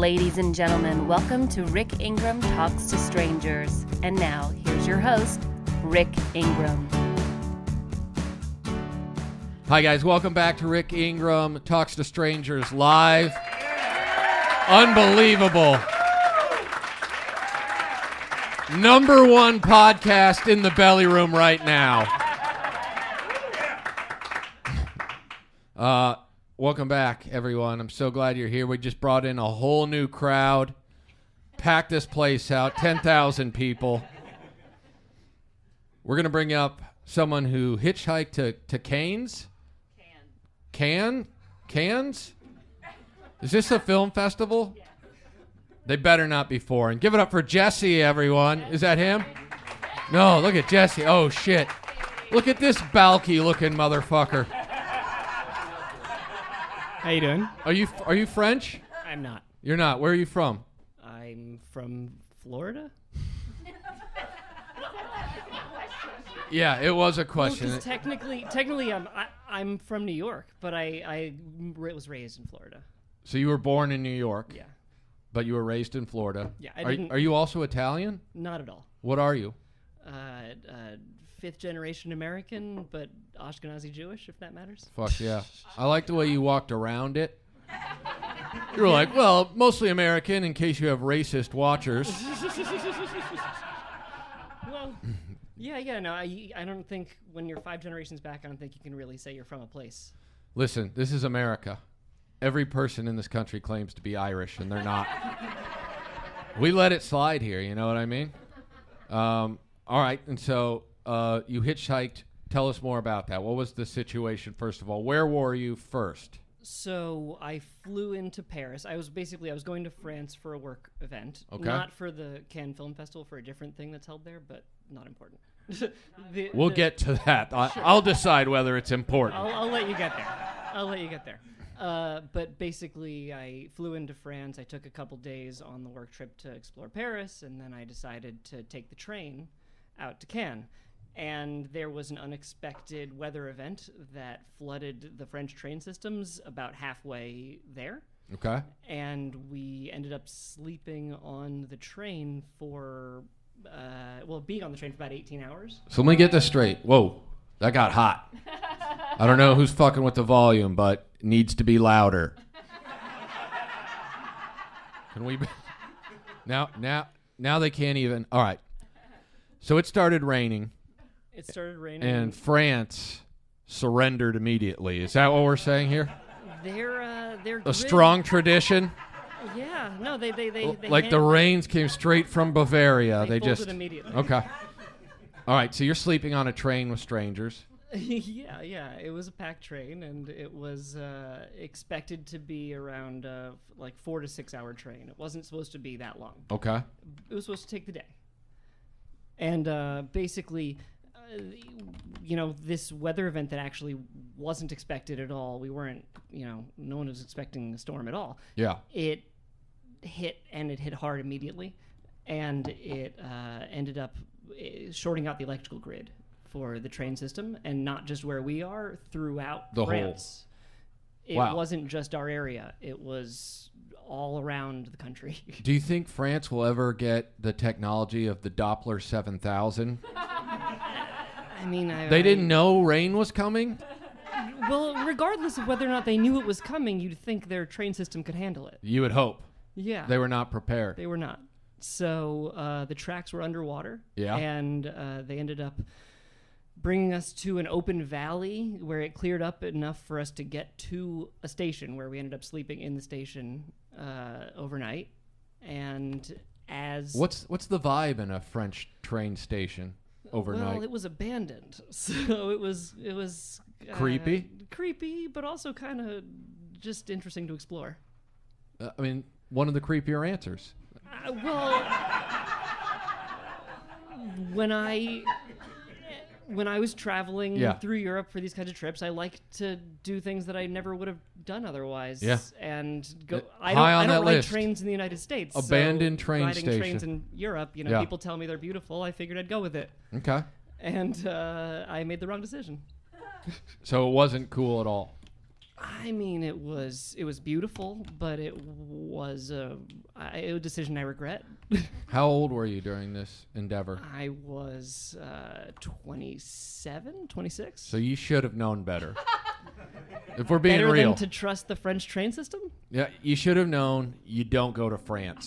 Ladies and gentlemen, welcome to Rick Ingram Talks to Strangers. And now, here's your host, Rick Ingram. Hi guys, welcome back to Rick Ingram Talks to Strangers live. Unbelievable. Number one podcast in the belly room right now. Welcome back, everyone. I'm so glad you're here. We just brought in a whole new crowd. Packed this place out, 10,000 people. We're going to bring up someone who hitchhiked to Cannes. Cannes? Is this a film festival? Yeah. They better not be foreign. Give it up for Jesse, everyone. Is that him? No, look at Jesse. Oh, shit. Look at this bulky-looking motherfucker. How you doing? Are you French? I'm not. You're not. Where are you from? I'm from Florida. Yeah, it was a question. Well, technically, I'm from New York, but I was raised in Florida. So you were born in New York? Yeah. But you were raised in Florida? Yeah. Are you also Italian? Not at all. What are you? Fifth generation American, but Ashkenazi Jewish, if that matters. Fuck yeah. I like the way you walked around it. You were like, well, mostly American in case you have racist watchers. Well, yeah, no, I don't think when you're 5 generations back, I don't think you can really say you're from a place. Listen, this is America. Every person in this country claims to be Irish, and they're not. We let it slide here, you know what I mean? All right, and so you hitchhiked. Tell us more about that. What was the situation, first of all? Where were you first? So I flew into Paris. I was going to France for a work event. Okay. Not for the Cannes Film Festival, for a different thing that's held there, but not important. We'll get to that. I'll decide whether it's important. I'll let you get there. But basically, I flew into France. I took a couple days on the work trip to explore Paris, and then I decided to take the train out to Cannes. And there was an unexpected weather event that flooded the French train systems about halfway there. Okay. And we ended up sleeping on the train for, being on the train for about 18 hours. So let me get this straight. Whoa, that got hot. I don't know who's fucking with the volume, but it needs to be louder. Can we... Now they can't even... All right. So it started raining. And France surrendered immediately. Is that what we're saying here? They're a strong tradition. Yeah, no, they like the rains came straight from Bavaria. They just immediately. Okay. All right, so you're sleeping on a train with strangers. Yeah, it was a packed train, and it was expected to be around 4 to 6 hour train. It wasn't supposed to be that long. Okay. It was supposed to take the day, and basically. This weather event that actually wasn't expected at all. We weren't, no one was expecting a storm at all. Yeah. It hit hard immediately, and it ended up shorting out the electrical grid for the train system, and not just where we are, throughout France. It wasn't just our area. It was all around the country. Do you think France will ever get the technology of the Doppler 7000? I mean, they didn't know rain was coming? Well, regardless of whether or not they knew it was coming, you'd think their train system could handle it. You would hope. Yeah. They were not prepared. They were not. So the tracks were underwater. Yeah. And they ended up bringing us to an open valley where it cleared up enough for us to get to a station where we ended up sleeping in the station overnight. And as... What's the vibe in a French train station? Overnight. Well, it was abandoned, so it was creepy, but also kind of just interesting to explore. I mean, one of the creepier answers. When I was traveling through Europe for these kinds of trips, I like to do things that I never would have done otherwise. Yeah. And go. I don't ride list. Trains in the United States. Abandoned train riding station. Trains in Europe, people tell me they're beautiful. I figured I'd go with it. Okay. And I made the wrong decision. So it wasn't cool at all. I mean, it was beautiful, but it was a decision I regret. How old were you during this endeavor? I was 27, 26. So you should have known better. If we're being Better real. than to trust the French train system? Yeah, you should have known you don't go to France.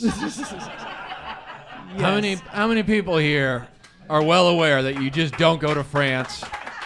How many people here are well aware that you just don't go to France?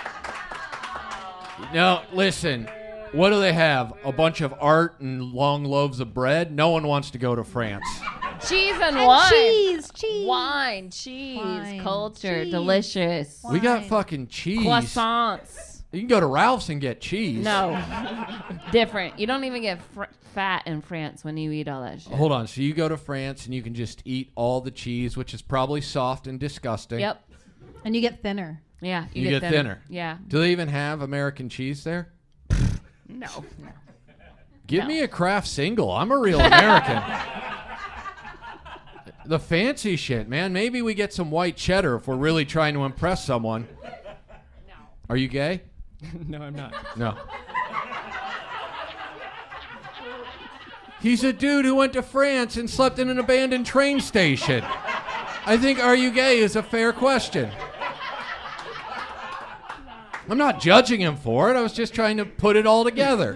No, listen. What do they have? A bunch of art and long loaves of bread? No one wants to go to France. Cheese and wine. Cheese. Wine, cheese, Wine, culture, cheese. delicious. We got Wine. fucking cheese. Croissants. You can go to Ralph's and get cheese. No. Different. You don't even get fat in France when you eat all that shit. Hold on. So you go to France and you can just eat all the cheese, which is probably soft and disgusting. Yep. And you get thinner. Yeah. You get thinner. Yeah. Do they even have American cheese there? No. Give No. me a Kraft single. I'm a real American. The fancy shit, man. Maybe we get some white cheddar if we're really trying to impress someone. No. Are you gay? No, I'm not. No. He's a dude who went to France and slept in an abandoned train station. I think "Are you gay?" is a fair question. I'm not judging him for it. I was just trying to put it all together.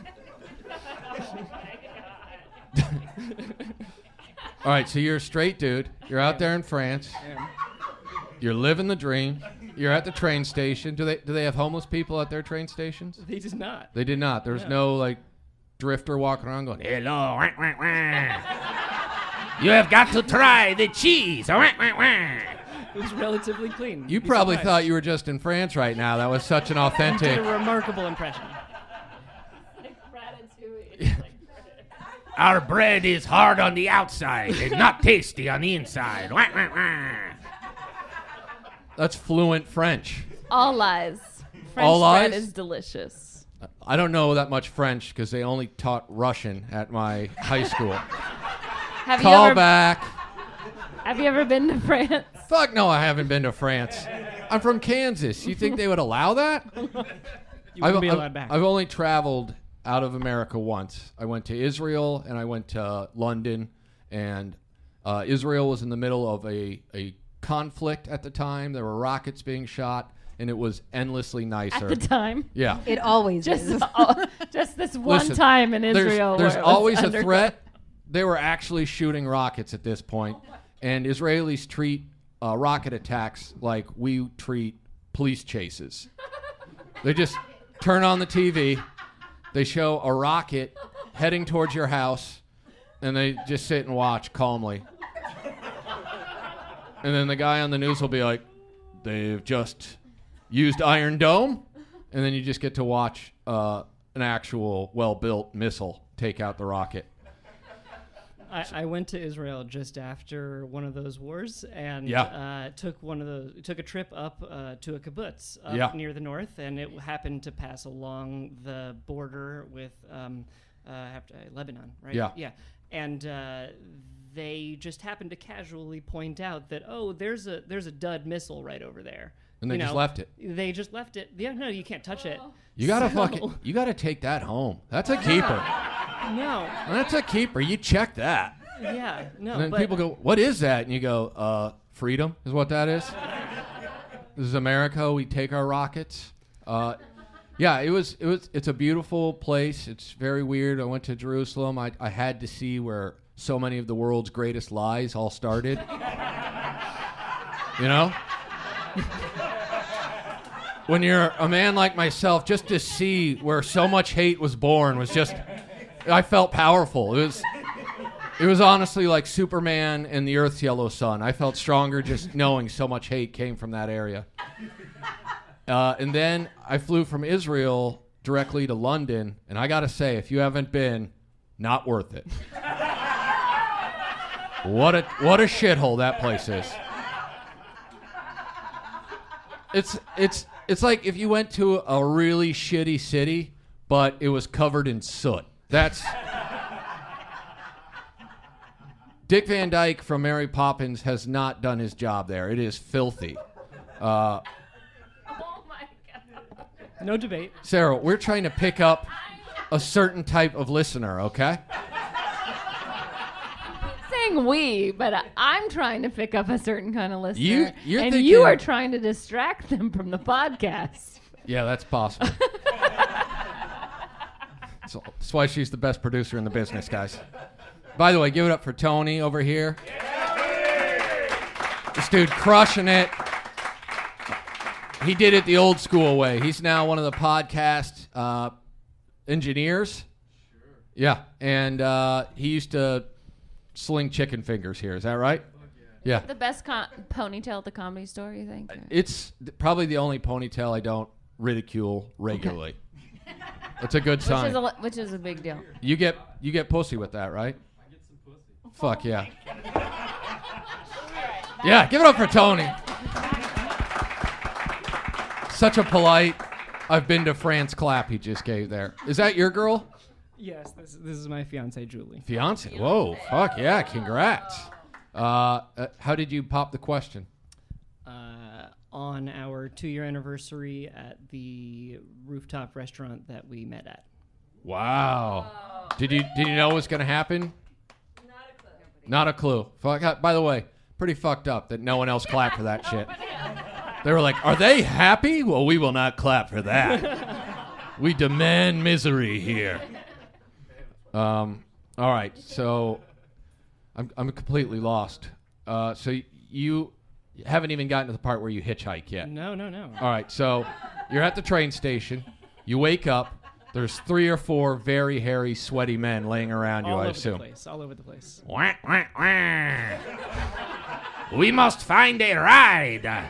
All right, so you're a straight dude. You're out there in France. You're living the dream. You're at the train station. Do they have homeless people at their train stations? They did not. They did not. There was no like drifter walking around going, "Hello, wah, wah, wah. You have got to try the cheese." Wah, wah, wah. It was relatively clean. You probably thought you were just in France right now. That was such an did authentic. a remarkable impression. Our bread is hard on the outside and not tasty on the inside. Wah, wah, wah. That's fluent French. All lies. French All bread lies? is delicious. I don't know that much French because they only taught Russian at my high school. Have Call you ever back. Have you ever been to France? Fuck no, I haven't been to France. I'm from Kansas. You think they would allow that? You wouldn't be allowed back. I've only traveled out of America once. I went to Israel and I went to London. And Israel was in the middle of a conflict at the time. There were rockets being shot, and it was endlessly nicer. At the time? Yeah. It always Just, is. just this one Listen, time in Israel. There's where it was always a under- threat. They were actually shooting rockets at this point, and Israelis treat rocket attacks like we treat police chases. They just turn on the TV, they show a rocket heading towards your house, and they just sit and watch calmly. And then the guy on the news will be like, "They've just used Iron Dome," and then you just get to watch an actual well-built missile take out the rocket. I went to Israel just after one of those wars and took a trip up to a kibbutz up near the north, and it happened to pass along the border with Lebanon, right? Yeah. And they just happened to casually point out that there's a dud missile right over there. And they just left it. They just left it. Yeah, no, you can't touch it. You gotta you gotta take that home. That's a keeper. No. That's a keeper. You check that. Yeah, no. And then but people go, "What is that?" And you go, "Freedom is what that is." This is America. We take our rockets. It's a beautiful place. It's very weird. I went to Jerusalem. I had to see where so many of the world's greatest lies all started. You know? When you're a man like myself, just to see where so much hate was born was just, I felt powerful. It was honestly like Superman and the Earth's yellow sun. I felt stronger just knowing so much hate came from that area. And then I flew from Israel directly to London, and I gotta say, if you haven't been, not worth it. What a shithole that place is. It's like if you went to a really shitty city, but it was covered in soot. That's Dick Van Dyke from Mary Poppins has not done his job there. It is filthy. Oh my God. no debate. Sarah, we're trying to pick up a certain type of listener, okay? Saying we, but I'm trying to pick up a certain kind of listener. You're and thinking, you are trying to distract them from the podcast. Yeah, that's possible. That's why she's the best producer in the business, guys. By the way, give it up for Tony over here. This dude crushing it. He did it the old school way. He's now one of the podcast engineers. Sure. Yeah, and he used to sling chicken fingers here. Is that right? Yeah. The best ponytail at the Comedy Store, you think? It's probably the only ponytail I don't ridicule regularly. It's a good sign. Which is a big deal. You get pussy with that, right? I get some pussy. Fuck yeah. Yeah, give it up for Tony. Such a polite, I've been to France clap he just gave there. Is that your girl? Yes, this is my fiance Julie. Fiance? Whoa, fuck yeah, congrats. How did you pop the question? On our 2-year anniversary at the rooftop restaurant that we met at. Wow. Did you know it was going to happen? Not a clue. Fuck. By the way, pretty fucked up that no one else clapped for that shit. They were like, are they happy? Well, we will not clap for that. We demand misery here. All right, so I'm completely lost. So you haven't even gotten to the part where you hitchhike yet. No. All right, so you're at the train station. You wake up. There's 3 or 4 very hairy, sweaty men laying around you, I assume. All over the place. Wah, wah, wah. We must find a ride.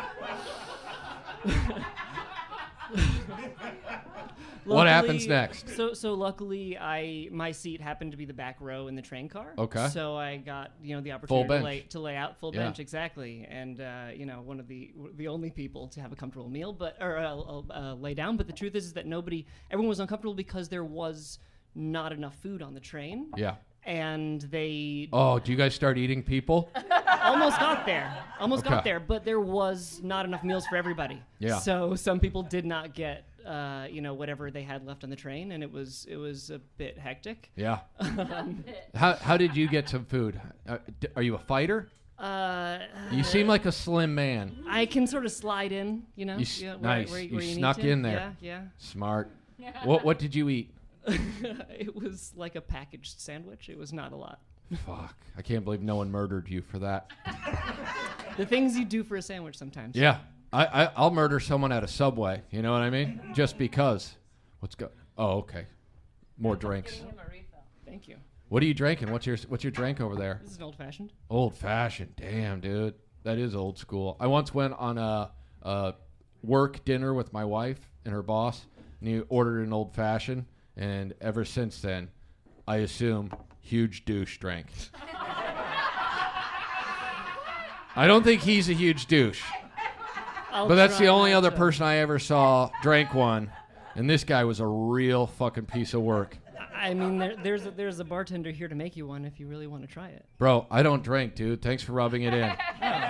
What happens next? So luckily, my seat happened to be the back row in the train car. Okay. So I got the opportunity to lay out full Yeah. bench exactly, and one of the only people to have a comfortable meal, lay down. But the truth is that everyone was uncomfortable because there was not enough food on the train. Yeah. And they Oh, do you guys start eating people? almost got there. Okay. Got there, but there was not enough meals for everybody. Yeah. So some people did not get whatever they had left on the train, and it was a bit hectic. Yeah. How did you get some food? Are you a fighter? You seem like a slim man. I can sort of slide in, Nice. where You need snuck to. in there. Yeah. Smart. What did you eat? It was like a packaged sandwich. It was not a lot. Fuck. I can't believe no one murdered you for that. The things you do for a sandwich sometimes. Yeah. I'll murder someone at a Subway. You know what I mean? Just because. Oh, okay. More drinks. Thank you. What are you drinking? What's your drink over there? This is an old-fashioned. Old fashioned. Damn, dude. That is old school. I once went on a work dinner with my wife and her boss, and he ordered an old fashioned, and ever since then, I assume huge douche drank. I don't think he's a huge douche. But that's the only other person I ever saw drank one, and this guy was a real fucking piece of work. I mean, there's a bartender here to make you one if you really want to try it. Bro, I don't drink, dude. Thanks for rubbing it in.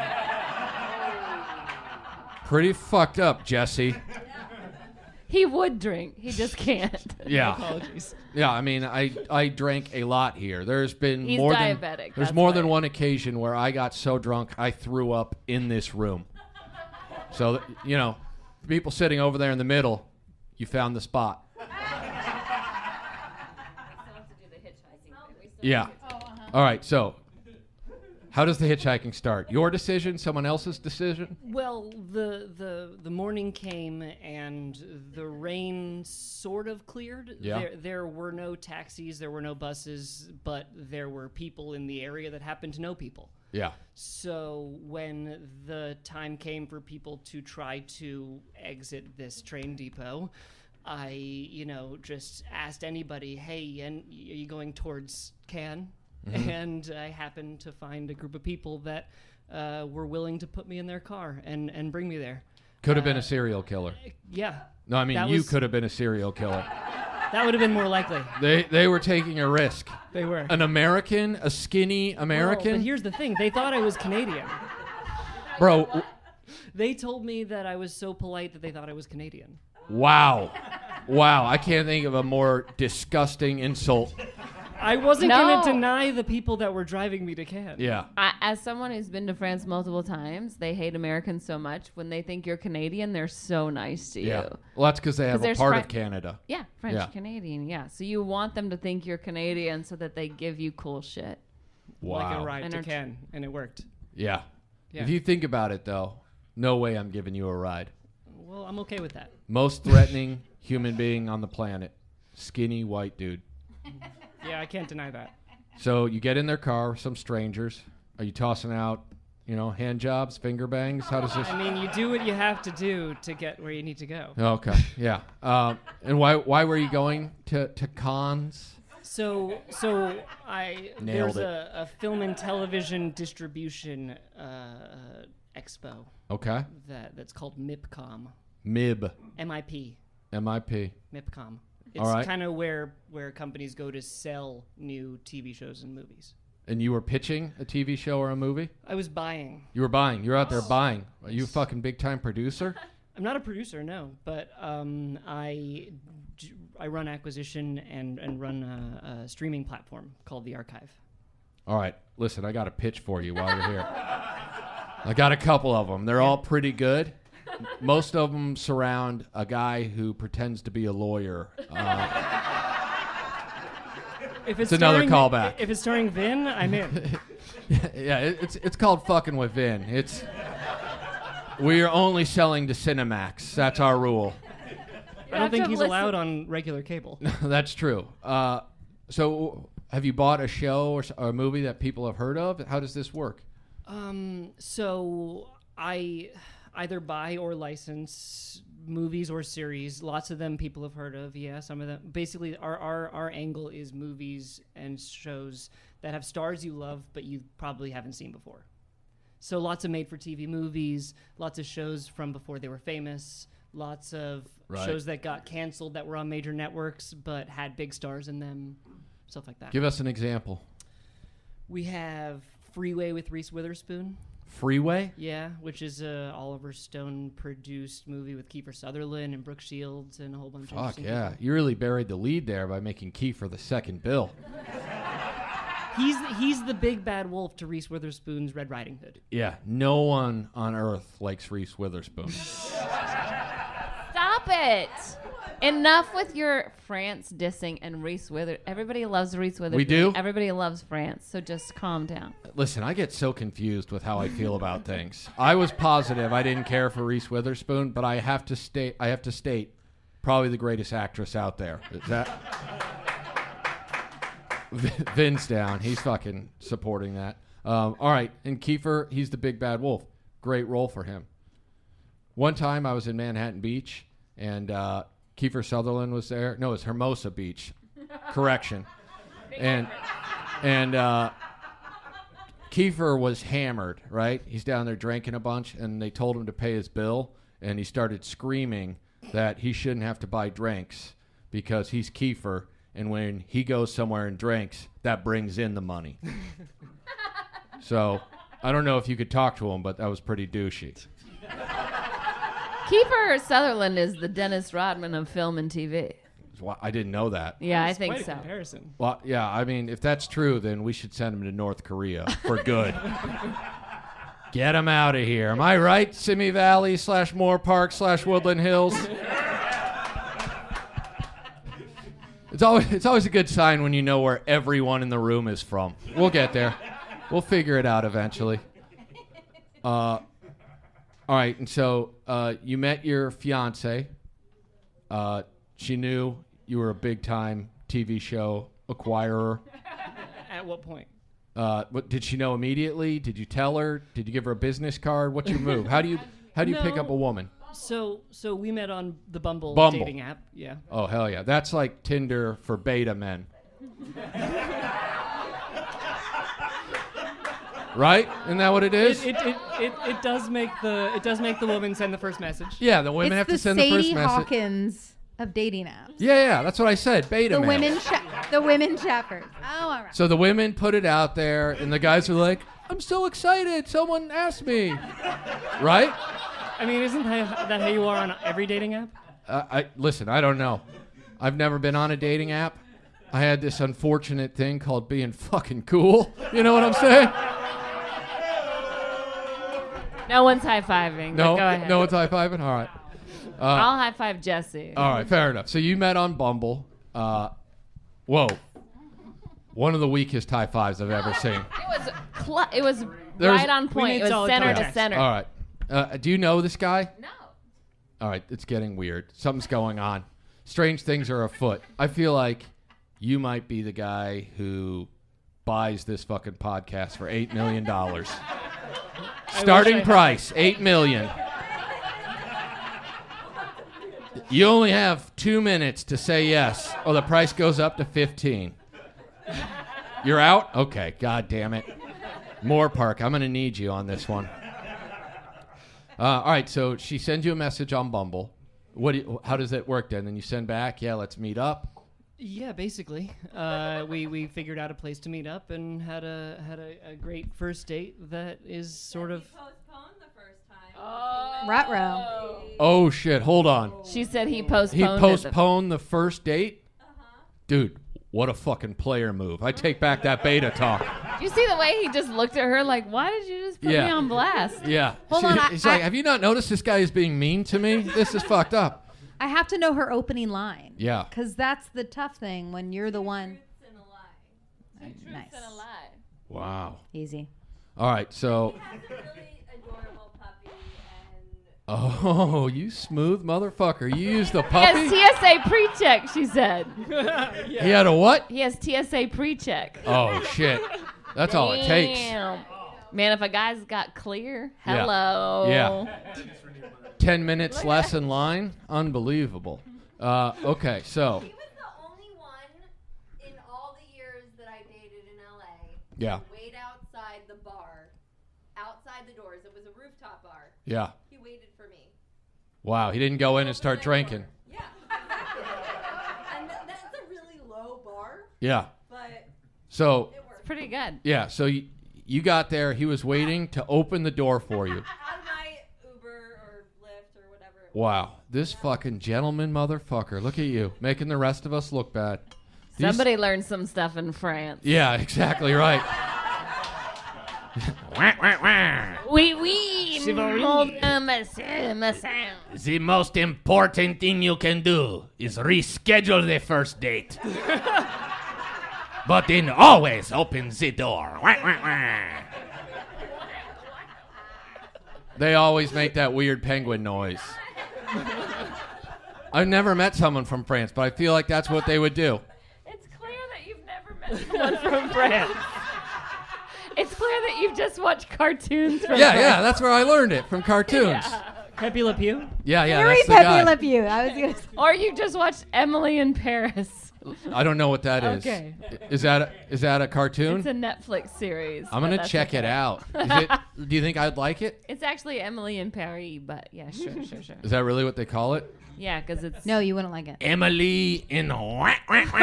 Pretty fucked up, Jesse. He would drink. He just can't. Yeah. Apologies. Yeah, I mean, I drank a lot here. There's been He's more diabetic, than there's that's more than why. one occasion where I got so drunk I threw up in this room. So, people sitting over there in the middle, you found the spot. Yeah. All right, so how does the hitchhiking start? Your decision, someone else's decision? Well, the morning came and the rain sort of cleared. Yeah. There were no taxis, there were no buses, but there were people in the area that happened to know people. Yeah. So when the time came for people to try to exit this train depot, I, just asked anybody, hey, and are you going towards Cannes? Mm-hmm. And I happened to find a group of people that were willing to put me in their car and bring me there. Could have been a serial killer. Yeah. No, I mean, that you was- could have been a serial killer. That would have been more likely. They were taking a risk. They were. An American, a skinny American? Well, but here's the thing. They thought I was Canadian. Bro, They told me that I was so polite that they thought I was Canadian. wow. Wow, I can't think of a more disgusting insult. I wasn't No. going to deny the people that were driving me to Cannes. Yeah. As someone who's been to France multiple times, they hate Americans so much. When they think you're Canadian, they're so nice to you. Yeah. Well, that's because they have a there's part Fri- of Canada. Yeah, French Yeah. Canadian. Yeah, so you want them to think you're Canadian so that they give you cool shit. Wow. Like a ride And to our- Cannes, and it worked. Yeah. Yeah. If you think about it, though, no way I'm giving you a ride. Well, I'm okay with that. Most threatening human being on the planet. Skinny white dude. Yeah, I can't deny that. So you get in their car, some strangers. Are you tossing out, hand jobs, finger bangs? How does this? I mean, you do what you have to do to get where you need to go. Okay, yeah. And why were you going to Cannes? So Nailed there's it. a film and television distribution expo Okay. that's called MIPCOM. MIB. MIP. MIP. MIPCOM. It's All right. kind of where companies go to sell new TV shows and movies. And you were pitching a TV show or a movie? I was buying. You were buying. You're out there buying. Are you a fucking big time producer? I'm not a producer, no, but I run acquisition and run a streaming platform called The Archive. All right. Listen, I got a pitch for you while you're here. I got a couple of them. They're all pretty good. Most of them surround a guy who pretends to be a lawyer. If It's another callback. If it's starring Vin, I'm in. Yeah, it's called fucking with Vin. We are only selling to Cinemax. That's our rule. I don't think to he's listen- allowed on regular cable. That's true. So, have you bought a show or a movie that people have heard of? How does this work? So I either buy or license movies or series. Lots of them people have heard of. Yeah, some of them. Basically, our angle is movies and shows that have stars you love, but you probably haven't seen before. So lots of made-for-TV movies, lots of shows from before they were famous, lots of Right. shows that got canceled that were on major networks but had big stars in them, stuff like that. Give us an example. We have Freeway with Reese Witherspoon. Freeway? Yeah, which is a Oliver Stone produced movie with Kiefer Sutherland and Brooke Shields and a whole bunch of Fuck interesting yeah. people. You really buried the lead there by making Kiefer the second bill. He's the big bad wolf to Reese Witherspoon's Red Riding Hood. Yeah, no one on earth likes Reese Witherspoon. Stop it! Enough with your France dissing and Reese Witherspoon. Everybody loves Reese Witherspoon. We do? Everybody loves France, so just calm down. Listen, I get so confused with how I feel about things. I was positive I didn't care for Reese Witherspoon, but I have to state probably the greatest actress out there. Is that Vin's down. He's fucking supporting that. All right, and Kiefer, he's the big bad wolf. Great role for him. One time I was in Manhattan Beach, and Kiefer Sutherland was there. No, it's Hermosa Beach. Correction. And Kiefer was hammered, right? He's down there drinking a bunch, and they told him to pay his bill, and he started screaming that he shouldn't have to buy drinks because he's Kiefer, and when he goes somewhere and drinks, that brings in the money. So I don't know if you could talk to him, but that was pretty douchey. Kiefer Sutherland is the Dennis Rodman of film and TV. I didn't know that. Yeah, I It's think quite a so. comparison. Well, yeah, I mean, if that's true, then we should send him to North Korea for good. Get him out of here. Am I right? Simi Valley / Moore Park / Woodland Hills. It's always a good sign when you know where everyone in the room is from. We'll get there. We'll figure it out eventually. All right, and so you met your fiance. She knew you were a big-time TV show acquirer. At what point? What did she know immediately? Did you tell her? Did you give her a business card? What's your move? How do you pick up a woman? So we met on the Bumble dating app. Yeah. Oh hell yeah, that's like Tinder for beta men. Right? Isn't that what it is? It does make the woman send the first message. Yeah, the women have to send the first Sadie message. Hawkins of dating apps. Yeah, that's what I said. Beta The men. women shepherds. Oh, all right. So the women put it out there, and the guys are like, "I'm so excited! Someone asked me." Right? I mean, isn't that how you are on every dating app? Listen, I don't know. I've never been on a dating app. I had this unfortunate thing called being fucking cool. You know what I'm saying? No one's high-fiving. No, but go ahead. no one's high-fiving? All right. I'll high-five Jesse. All right, fair enough. So you met on Bumble. Whoa. One of the weakest high fives I've ever seen. It was right on point. It was center to center. All right. Do you know this guy? No. All right, it's getting weird. Something's going on. Strange things are afoot. I feel like you might be the guy who buys this fucking podcast for $8 million. Starting price, $8 million. You only have 2 minutes to say yes, or the price goes up to 15. You're out? Okay, god damn it. Moorpark, I'm going to need you on this one. All right, so she sends you a message on Bumble. How does that work then? Then you send back, yeah, let's meet up. Yeah, basically, we figured out a place to meet up and had a great first date that is sort of. Postponed the first time. Ruh-roh. Oh shit! Hold on. She said he postponed. He postponed the first date. Dude, what a fucking player move! I take back that beta talk. You see the way he just looked at her like, why did you just put me on blast? Yeah. Hold on, He's like, have you not noticed this guy is being mean to me? This is fucked up. I have to know her opening line. Yeah. Because that's the tough thing when you're the one. Truths and a lie. Nice. And a lie. Wow. Easy. All right, so. He has a really adorable puppy, and Oh, you smooth motherfucker. You used the puppy? He has TSA pre-check, she said. He had a what? He has TSA pre-check. Oh, shit. That's all it takes. Damn. Man, if a guy's got clear, Yeah. hello. Yeah. 10 minutes less in line? Unbelievable. Okay, so. he was the only one in all the years that I dated in LA. Yeah. To wait outside the bar, outside the doors. It was a rooftop bar. Yeah. He waited for me. Wow, he didn't go in and start drinking. Yeah. And that's a really low bar, Yeah. but So, it worked. It's pretty good. yeah, so you got there. He was waiting to open the door for you. Out of my Uber or Lyft or whatever. It was. Wow, this fucking gentleman motherfucker. Look at you, making the rest of us look bad. These- Somebody learned some stuff in France. Yeah, exactly right. Oui, oui. The most important thing you can do is reschedule the first date. But then always open the door. They always make that weird penguin noise. I've never met someone from France, but I feel like that's what they would do. It's clear that you've never met someone from France. It's clear that you've just watched cartoons from Yeah, France. yeah, that's where I learned it, from cartoons. Pepe Le Pew. Yeah, Very that's the Pepe guy. Le Pew. I was gonna say. Or you just watched Emily in Paris. I don't know what that is. Okay. Is that a cartoon? It's a Netflix series. I'm but gonna that's check okay. it out. Do you think I'd like it? It's actually Emily in Paris, but yeah, sure. Is that really what they call it? Yeah, because it's No, you wouldn't like it. Emily in on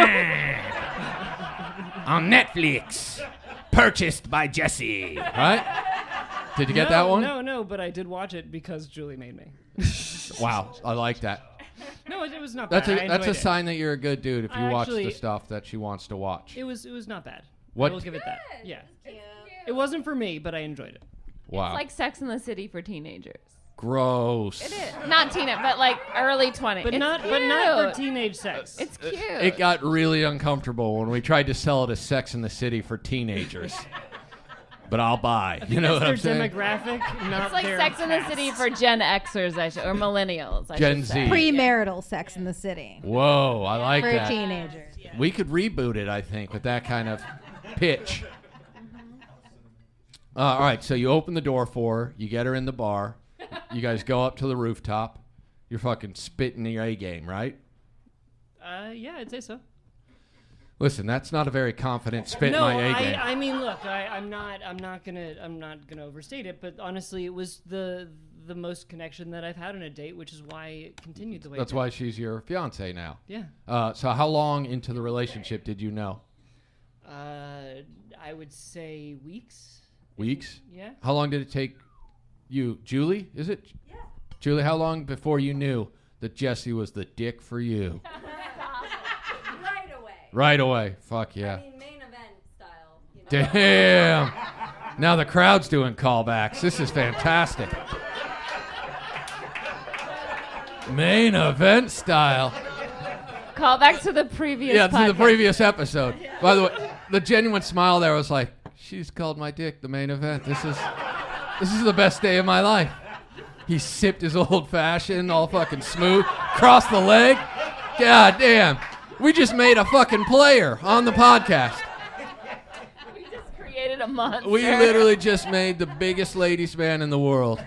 Netflix. Purchased by Jesse. Right? Did you get that one? No, but I did watch it because Julie made me. Wow, I like that. No, it was not That's bad. I a enjoyed it. sign that you're a good dude if you I watch the actually- stuff that she wants to watch. It was not bad. What- I will give it that. Yeah. It wasn't for me, but I enjoyed it. Wow. It's like Sex in the City for teenagers. Gross. It is. Not teenage, but like early 20s. But It's not cute. for teenage sex. It's cute. It got really uncomfortable when we tried to sell it as Sex in the City for teenagers. But I'll buy. You know what I'm That's their saying? demographic, not It's like their Sex in the past. City for Gen Xers, or millennials. I Gen should say. Z. Premarital Sex in the City Whoa, I like for that. teenagers. We could reboot it, I think, with that kind of pitch. All right, so you open the door for her. You get her in the bar. You guys go up to the rooftop. You're fucking spitting your A game, right? Yeah, I'd say so. Listen, that's not a very confident spit No, my A game. I mean, look, I'm not gonna overstate it, but honestly, it was the most connection that I've had on a date, which is why it continued the way. That's it did. why she's your fiance now. Yeah. So how long into the relationship did you know? I would say weeks. Weeks? Yeah. How long did it take you? Julie, is it? Yeah. Julie, how long before you knew that Jesse was the dick for you. Right away. Right away. Fuck yeah. I mean, main event style. You know? Damn. Now the crowd's doing callbacks. This is fantastic. Main event style. Call back to the previous Yeah, to the podcast. previous episode. By the way, the genuine smile there was like, she's called my dick the main event. This is the best day of my life. He sipped his old fashioned, all fucking smooth, crossed the leg. God damn. We just made a fucking player on the podcast. We just created a monster. We literally just made the biggest ladies man in the world.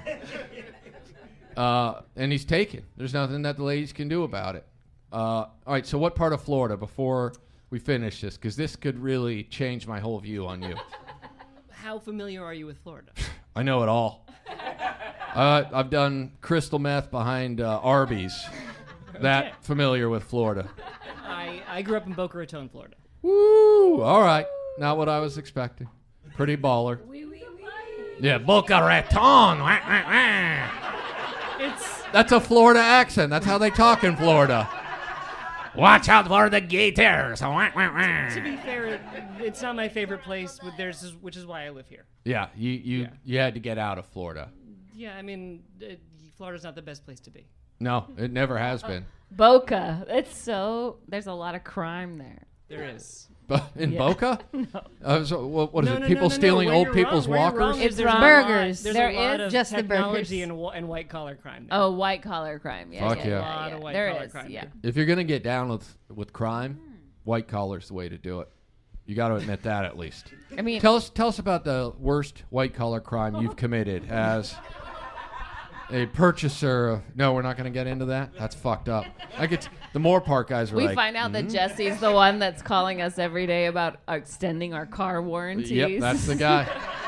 And he's taken. There's nothing that the ladies can do about it. All right, so what part of Florida before we finish this? Because this could really change my whole view on you. How familiar are you with Florida? I know it all. I've done crystal meth behind Arby's. That familiar with Florida. I grew up in Boca Raton, Florida. Woo! All right. Not what I was expecting. Pretty baller. Yeah, Boca Raton. Wah, wah, wah. That's a Florida accent. That's how they talk in Florida. Watch out for the gators. Wah, wah, wah. To be fair, it's not my favorite place, which is why I live here. Yeah, you had to get out of Florida. Yeah, I mean, Florida's not the best place to be. No, it never has been. Boca. There's a lot of crime there. There is. But in Boca? No. So what is No, it? no, People no, stealing where old you're people's wrong, where you're walkers? wrong is It's there's wrong. a lot- Burgers. There's There a lot is of just the technology burgers. and white collar crime. There. Oh, white collar crime. Yeah, Fuck yeah, yeah. A lot of white There collar is, crime. yeah. If you're gonna get down with crime, white collar's the way to do it. You got to admit that at least. I mean, Tell us about the worst white collar crime you've committed as a purchaser of. No, we're not going to get into that. That's fucked up. The Moore Park guys were we like, find out that Jesse's the one that's calling us every day about extending our car warranties. Yep, that's the guy.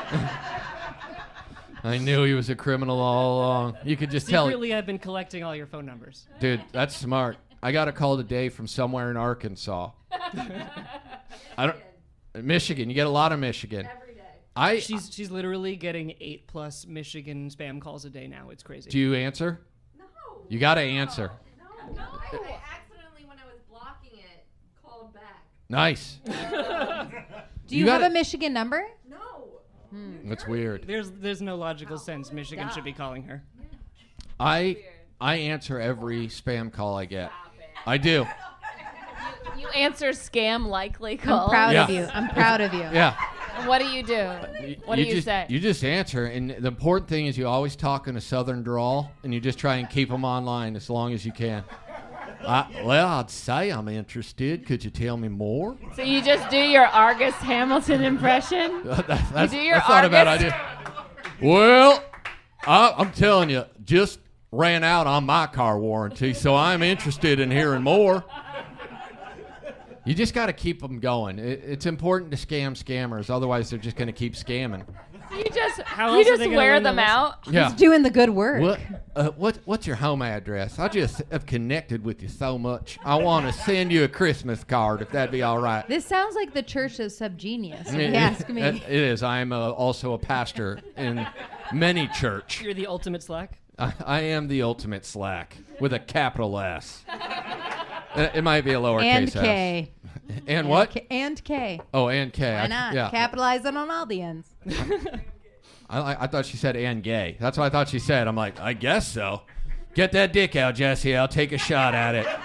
I knew he was a criminal all along. You could just tell. Secretly, I've been collecting all your phone numbers. Dude, that's smart. I got a call today from somewhere in Arkansas. Michigan. You get a lot of Michigan. Every day. She's literally getting 8+ Michigan spam calls a day now. It's crazy. Do you answer? No. You got to answer. No. I accidentally, when I was blocking it, called back. Nice. Do you have a Michigan number? No. That's weird. There's no logical sense Michigan should be calling her. I answer every spam call I get. I do. You answer scam likely calls. I'm proud of Yeah. you. I'm proud of you. Yeah. What do you do? What do you just, say? You just answer, and the important thing is you always talk in a southern drawl, and you just try and keep them online as long as you can. Well, I'd say I'm interested. Could you tell me more? So you just do your Argus Hamilton impression? That's do your not a bad Argus? idea. Well, I'm telling you, just ran out on my car warranty, so I'm interested in hearing more. You just got to keep them going. It's important to scam scammers, otherwise they're just going to keep scamming. You just How you else are just they gonna wear learn them the lesson? out. Yeah. He's doing the good work. What's your home address? I just have connected with you so much. I want to send you a Christmas card, if that'd be all right. This sounds like the Church of Subgenius, if you ask me. It is. I am also a pastor in many church. You're the ultimate slack. I am the ultimate slack with a capital S. It might be a lowercase And s. K. And what? And K. Oh, and K. Why not? Yeah. Capitalizing on all the ends. I thought she said and gay. That's what I thought she said. I'm like, I guess so. Get that dick out, Jesse. I'll take a shot at it.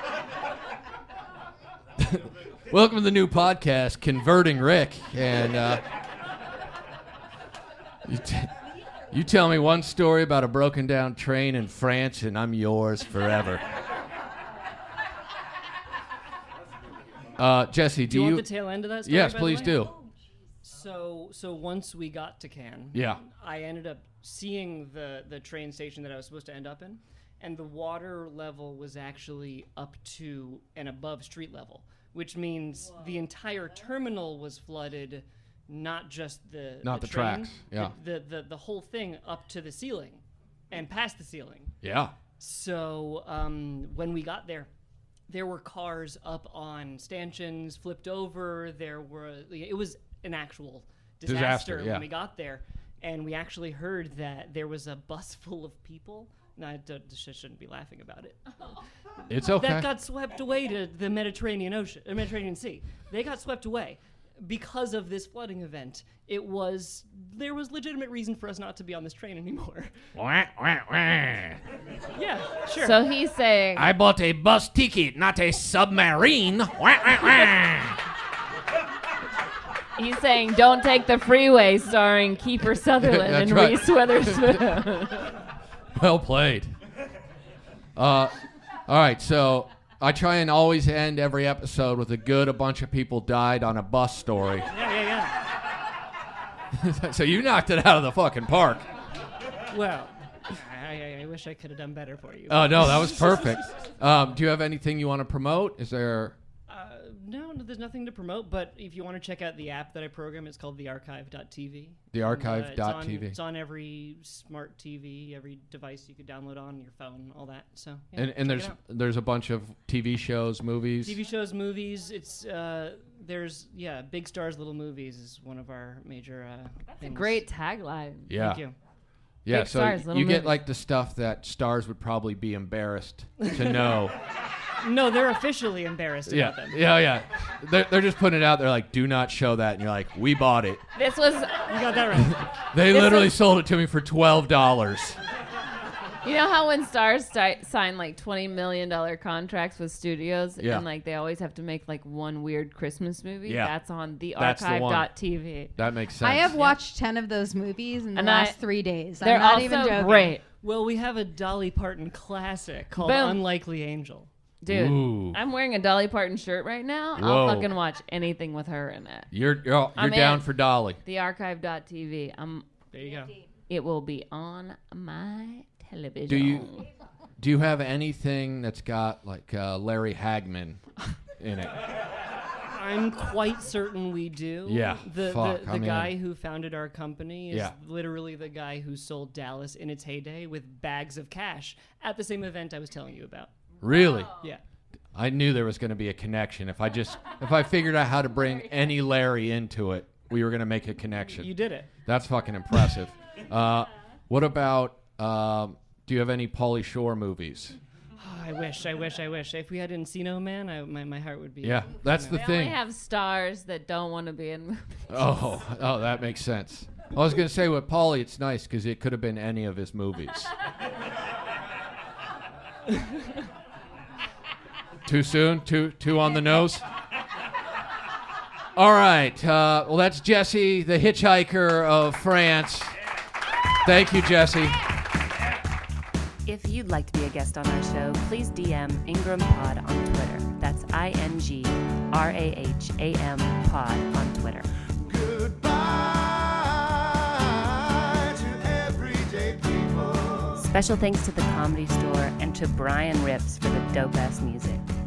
Welcome to the new podcast, Converting Rick. And you tell me one story about a broken down train in France, and I'm yours forever. Jesse, Do you want the tail end of that story? Yes, by the please way? do. So once we got to Cannes, Yeah. I ended up seeing the train station that I was supposed to end up in, and the water level was actually up to and above street level, which means the entire terminal was flooded, not just the Not the train, tracks, yeah. the whole thing up to the ceiling, and past the ceiling. Yeah. So when we got there, there were cars up on stanchions, flipped over. It was an actual disaster yeah. when we got there. and we actually heard that there was a bus full of people. No, I shouldn't be laughing about it. It's okay. That got swept away to the Mediterranean Sea. They got swept away because of this flooding event. There was legitimate reason for us not to be on this train anymore. Wah, wah, wah. Yeah, sure. So he's saying, I bought a bus ticket, not a submarine. Wah, wah, wah. he's saying, don't take the freeway, starring Kiefer Sutherland and That's right. Reese Witherspoon. Well played. All right, so I try and always end every episode with a bunch of people died on a bus story. Yeah. So you knocked it out of the fucking park. Well, I wish I could have done better for you. Oh, no, that was perfect. Do you have anything you want to promote? Is there... No, there's nothing to promote, but if you want to check out the app that I program, it's called thearchive.tv. Thearchive.tv. It's on every smart TV, every device you could download on your phone, all that. So yeah, And check it out. there's a bunch of TV shows, movies. TV shows, movies. It's there's Big Stars, Little Movies is one of our major. That's a things. great tagline. Yeah. Thank you. Yeah, Big so Stars, Little you get Movies. like the stuff that stars would probably be embarrassed to know. No, they're officially embarrassed about them. Yeah. They're just putting it out there like, do not show that. And you're like, we bought it. This was, You got that right. They literally sold it to me for $12. you know how when stars sign like $20 million contracts with studios Yeah. and like they always have to make like one weird Christmas movie? Yeah. That's on That's the one. thearchive.tv. That makes sense. I have watched 10 of those movies in the And last 3 days. They're I'm not also even joking. great. Well, we have a Dolly Parton classic called Boom. Unlikely Angel. Dude, Ooh. I'm wearing a Dolly Parton shirt right now. Whoa. I'll fucking watch anything with her in it. You're I'm down in. for Dolly. There Thearchive.tv. you go. It will be on my television. Do you have anything that's got like Larry Hagman in it? I'm quite certain we do. Yeah, The fuck, I'm guy in. who founded our company is Yeah. literally the guy who sold Dallas in its heyday with bags of cash at the same event I was telling you about. Really? Yeah. I knew there was going to be a connection. If I figured out how to bring any Larry into it, we were going to make a connection. You did it. That's fucking impressive. What about? Do you have any Pauly Shore movies? Oh, I wish. If we had Encino Man, my heart would be. Yeah, that's the They only thing. have stars that don't want to be in movies. Oh, that makes sense. I was going to say with Pauly, it's nice because it could have been any of his movies. Too soon? Too on the nose? All right. Well, that's Jesse, the hitchhiker of France. Thank you, Jesse. If you'd like to be a guest on our show, please DM Ingram Pod on Twitter. That's INGRAHAM Pod on Twitter. Goodbye to everyday people. Special thanks to the Comedy Store and to Brian Rips for the dope-ass music.